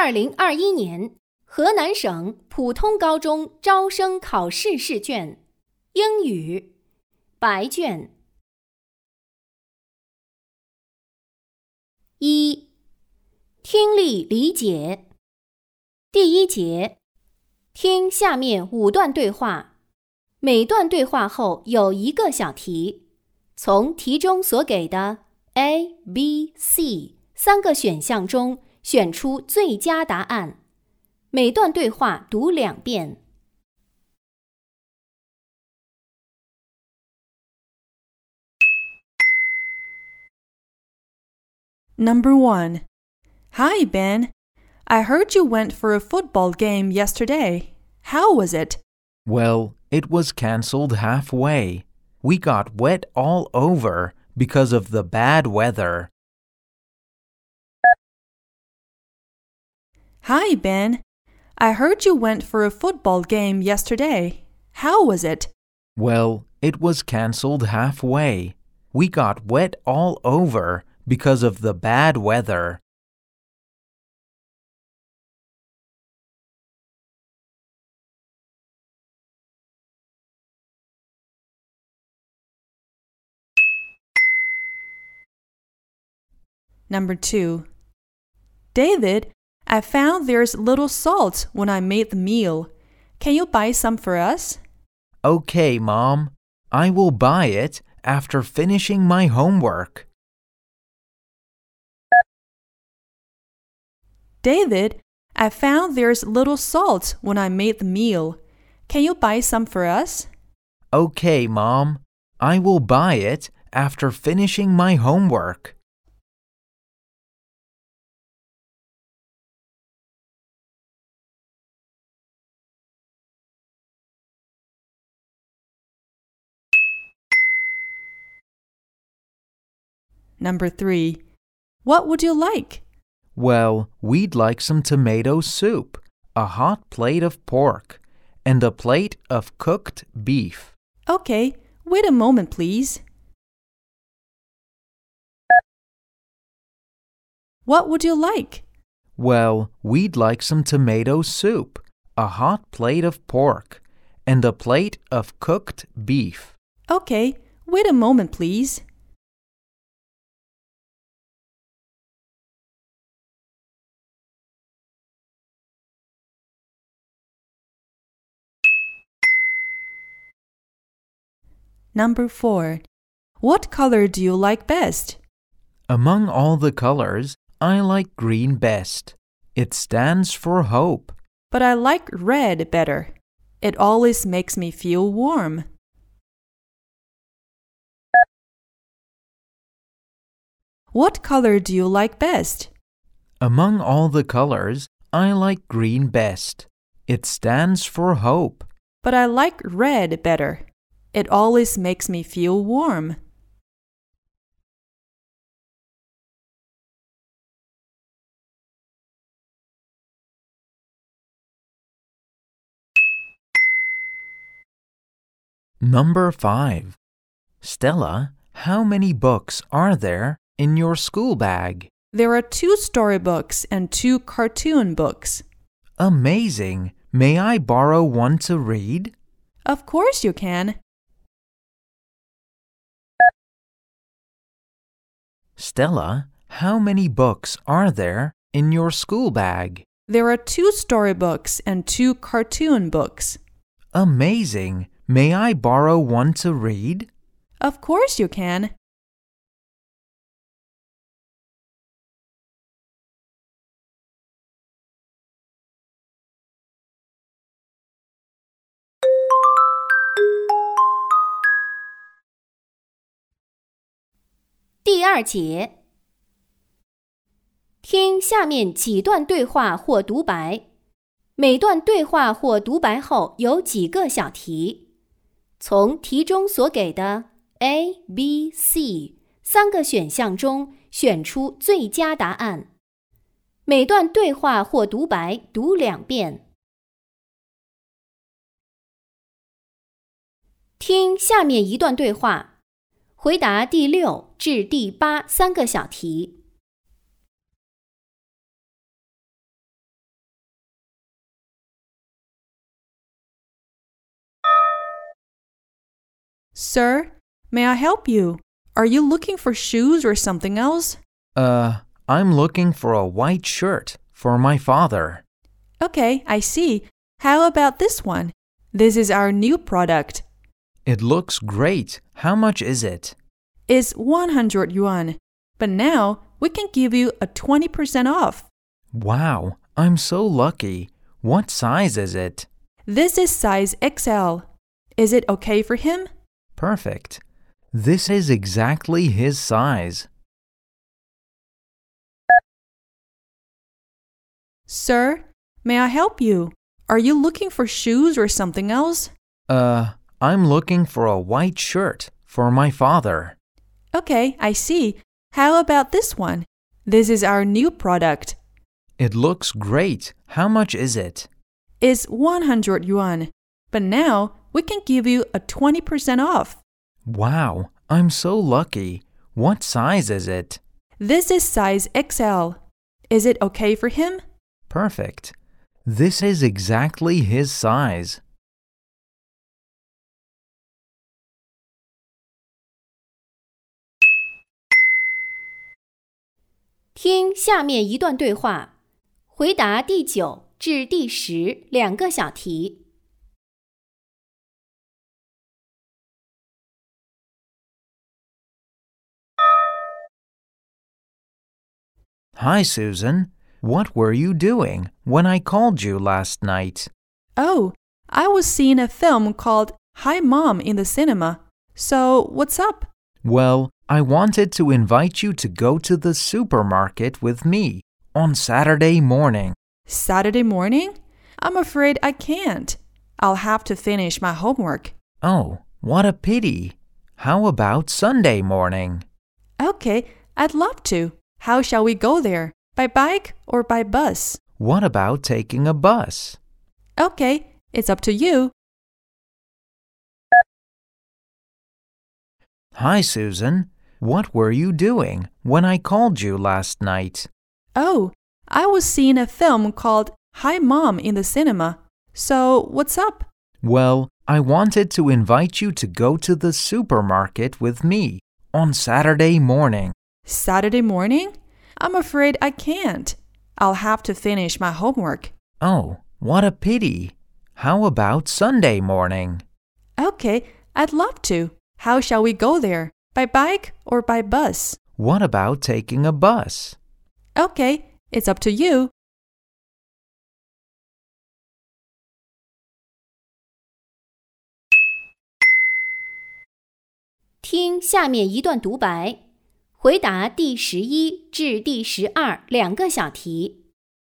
2021年河南省普通高中招生考试试卷，英语白卷。1. 听力理解。第一节，听下面5段对话，每段对话后有一个小题，从题中所给的 A、B、C 3个选项中选出最佳答案。每段对话读2遍。 Number 1. Hi, Ben. I heard you went for a football game yesterday. How was it? Well, it was cancelled halfway. We got wet all over because of the bad weather. Hi, Ben. I heard you went for a football game yesterday. How was it? Well, it was cancelled halfway. We got wet all over because of the bad weather. Number 2. David, I found there's little salt when I made the meal. Can you buy some for us? Okay, Mom. I will buy it after finishing my homework. David, I found there's little salt when I made the meal. Can you buy some for us? Okay, Mom. I will buy it after finishing my homework. Number 3. What would you like? Well, we'd like some tomato soup, a hot plate of pork, and a plate of cooked beef. Okay, wait a moment, please. What would you like? Well, we'd like some tomato soup, a hot plate of pork, and a plate of cooked beef. Okay, wait a moment, please. Number 4. What color do you like best? Among all the colors, I like green best. It stands for hope. But I like red better. It always makes me feel warm. What color do you like best? Among all the colors, I like green best. It stands for hope. But I like red better. It always makes me feel warm. Number 5. Stella, how many books are there in your school bag? There are 2 storybooks and 2 cartoon books. Amazing! May I borrow one to read? Of course you can. Stella, how many books are there in your school bag? There are 2 storybooks and 2 cartoon books. Amazing! May I borrow one to read? Of course you can. 第2节，听下面几段对话或独白，每段对话或独白后有几个小题，从题中所给的 A、B、C 3个选项中选出最佳答案。每段对话或独白读2遍。听下面一段对话，回答第6至第8 3个小题。 Sir, may I help you? Are you looking for shoes or something else? I'm looking for a white shirt for my father. Okay, I see. How about this one? This is our new product. It looks great. How much is it? It's 100 yuan. But now we can give you a 20% off. Wow, I'm so lucky. What size is it? This is size XL. Is it okay for him? Perfect. This is exactly his size. Sir, may I help you? Are you looking for shoes or something else? I'm looking for a white shirt for my father. Okay, I see. How about this one? This is our new product. It looks great. How much is it? It's 100 yuan. But now we can give you a 20% off. Wow, I'm so lucky. What size is it? This is size XL. Is it okay for him? Perfect. This is exactly his size. 听下面一段对话，回答第9至第10两个小题。 Hi, Susan. What were you doing when I called you last night? Oh, I was seeing a film called Hi Mom in the cinema. So, what's up? Well, I wanted to invite you to go to the supermarket with me on Saturday morning. Saturday morning? I'm afraid I can't. I'll have to finish my homework. Oh, what a pity. How about Sunday morning? Okay, I'd love to. How shall we go there? By bike or by bus? What about taking a bus? Okay, it's up to you. Hi, Susan. What were you doing when I called you last night? Oh, I was seeing a film called Hi Mom in the cinema. So, what's up? Well, I wanted to invite you to go to the supermarket with me on Saturday morning. Saturday morning? I'm afraid I can't. I'll have to finish my homework. Oh, what a pity. How about Sunday morning? Okay, I'd love to. How shall we go there? By bike or by bus? What about taking a bus? Okay, it's up to you. 听下面一段独白，回答第11至第12两个小题。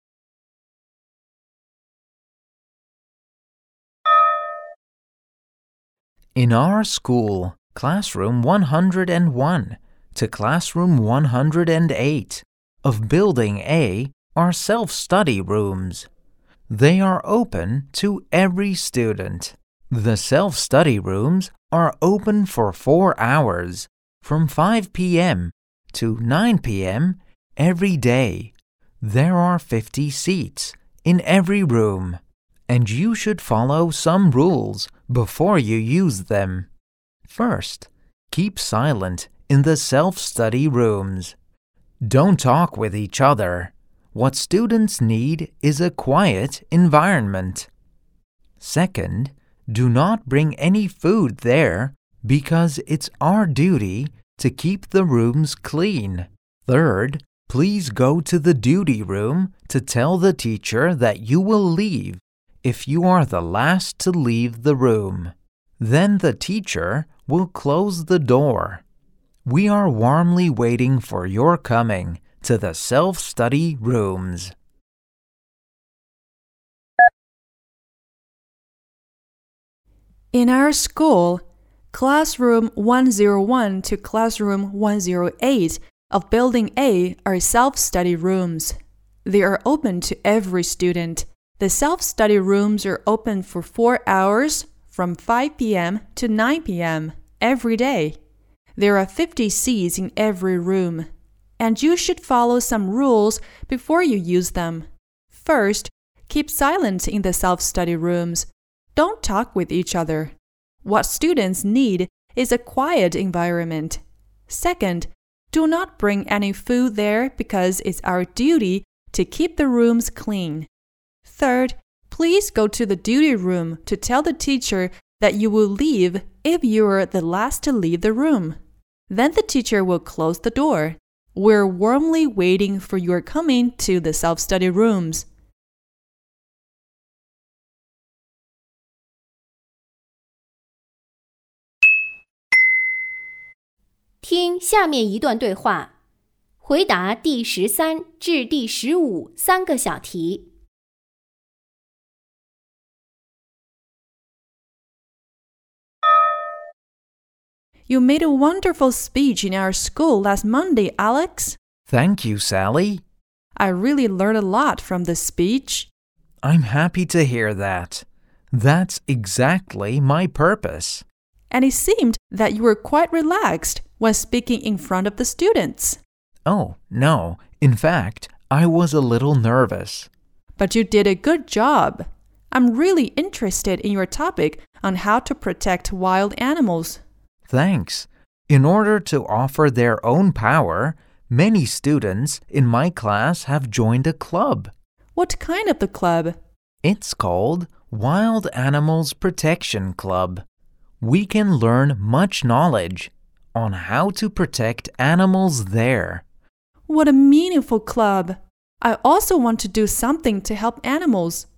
In our school, Classroom 101 to Classroom 108 of Building A are self-study rooms. They are open to every student. The self-study rooms are open for 4 hours, from 5 p.m. to 9 p.m. every day. There are 50 seats in every room, and you should follow some rules before you use them. First, keep silent in the self-study rooms. Don't talk with each other. What students need is a quiet environment. Second, do not bring any food there because it's our duty to keep the rooms clean. Third, please go to the duty room to tell the teacher that you will leave if you are the last to leave the room. Then the teacher will close the door. We are warmly waiting for your coming to the self-study rooms. In our school, Classroom 101 to Classroom 108 of Building A are self-study rooms. They are open to every student. The self-study rooms are open for 4 hours, from 5 p.m. to 9 p.m. every day. There are 50 seats in every room, and you should follow some rules before you use them. First, keep silent in the self-study rooms. Don't talk with each other. What students need is a quiet environment. Second, do not bring any food there because it's our duty to keep the rooms clean. Third, please go to the duty room to tell the teacher that you will leave if you are the last to leave the room. Then the teacher will close the door. We're warmly waiting for your coming to the self-study rooms. 听下面一段对话，回答第13至第15三个小题。 You made a wonderful speech in our school last Monday, Alex. Thank you, Sally. I really learned a lot from the speech. I'm happy to hear that. That's exactly my purpose. And it seemed that you were quite relaxed when speaking in front of the students. Oh, no. In fact, I was a little nervous. But you did a good job. I'm really interested in your topic on how to protect wild animals. Thanks. In order to offer their own power, many students in my class have joined a club. What kind of the club? It's called Wild Animals Protection Club. We can learn much knowledge on how to protect animals there. What a meaningful club. I also want to do something to help animals.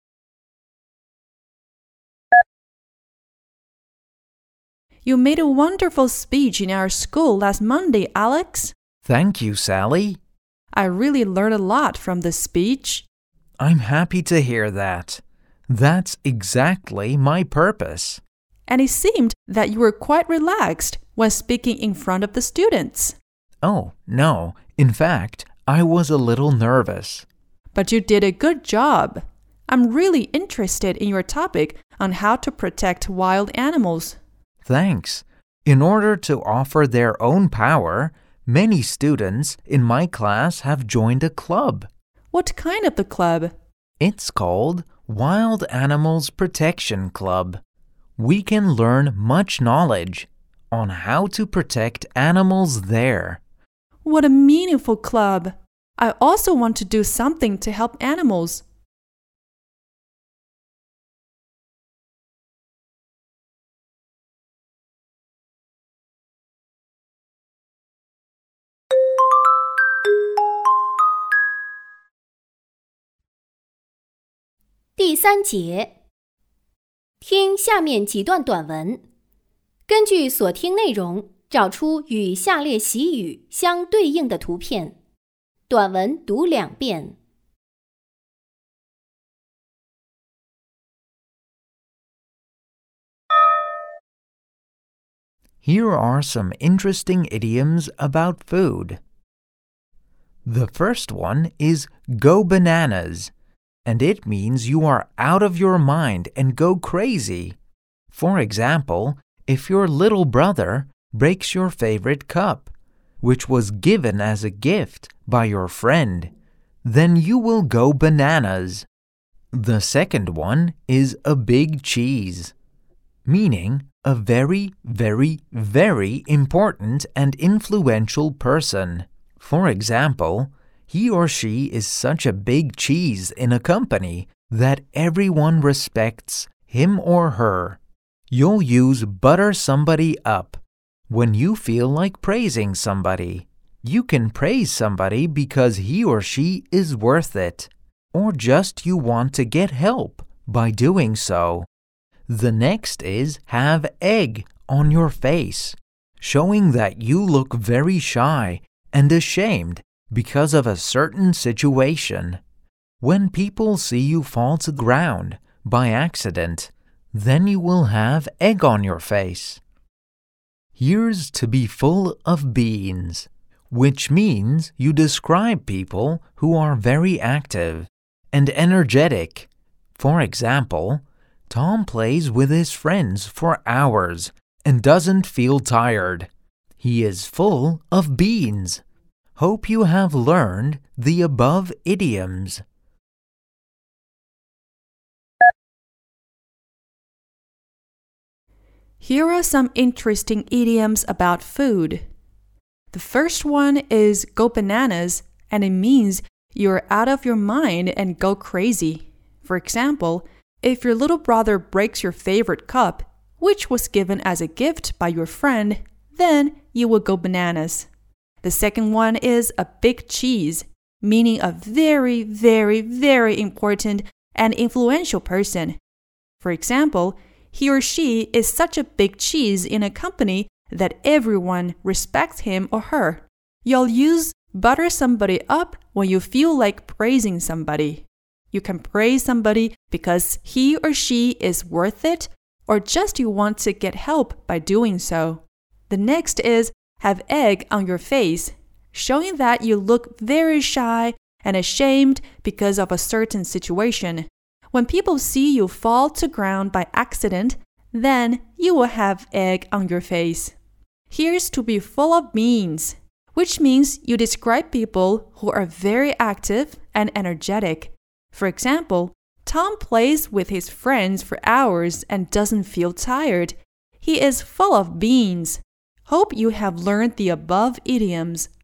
You made a wonderful speech in our school last Monday, Alex. Thank you, Sally. I really learned a lot from the speech. I'm happy to hear that. That's exactly my purpose. And it seemed that you were quite relaxed when speaking in front of the students. Oh, no. In fact, I was a little nervous. But you did a good job. I'm really interested in your topic on how to protect wild animals. Thanks. In order to offer their own power, many students in my class have joined a club. What kind of the club? It's called Wild Animals Protection Club. We can learn much knowledge on how to protect animals there. What a meaningful club. I also want to do something to help animals. 第3节，听下面几段短文，根据所听内容，找出与下列习语相对应的图片。短文读2遍。 Here are some interesting idioms about food. The first one is go bananas, and it means you are out of your mind and go crazy. For example, if your little brother breaks your favorite cup, which was given as a gift by your friend, then you will go bananas. The second one is a big cheese, meaning a very, very, very important and influential person. For example, he or she is such a big cheese in a company that everyone respects him or her. You'll use butter somebody up when you feel like praising somebody. You can praise somebody because he or she is worth it, or just you want to get help by doing so. The next is have egg on your face, showing that you look very shy and ashamed because of a certain situation. When people see you fall to the ground by accident, then you will have egg on your face. Here's to be full of beans, which means you describe people who are very active and energetic. For example, Tom plays with his friends for hours and doesn't feel tired. He is full of beans. Hope you have learned the above idioms. Here are some interesting idioms about food. The first one is go bananas, and it means you're out of your mind and go crazy. For example, if your little brother breaks your favorite cup, which was given as a gift by your friend, then you will go bananas. The second one is a big cheese, meaning a very, very, very important and influential person. For example, he or she is such a big cheese in a company that everyone respects him or her. You'll use butter somebody up when you feel like praising somebody. You can praise somebody because he or she is worth it, or just you want to get help by doing so. The next is have egg on your face, showing that you look very shy and ashamed because of a certain situation. When people see you fall to ground by accident, then you will have egg on your face. Here's to be full of beans, which means you describe people who are very active and energetic. For example, Tom plays with his friends for hours and doesn't feel tired. He is full of beans. Hope you have learned the above idioms.